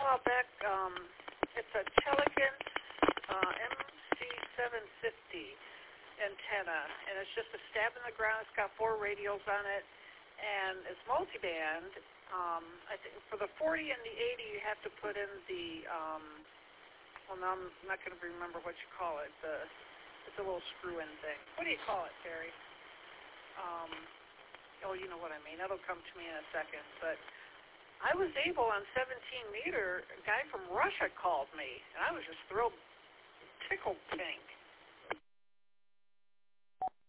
while back. It's a Telegant MC750 antenna, and it's just a stab in the ground. It's got 4 radios on it, and it's multiband. I think for the 40 and the 80, you have to put in the, well, now I'm not going to remember what you call it. It's a little screw-in thing. What do you call it, Terry? Oh, you know what I mean. That'll come to me in a second. But I was able on 17 meter, a guy from Russia called me, and I was just thrilled, tickled pink.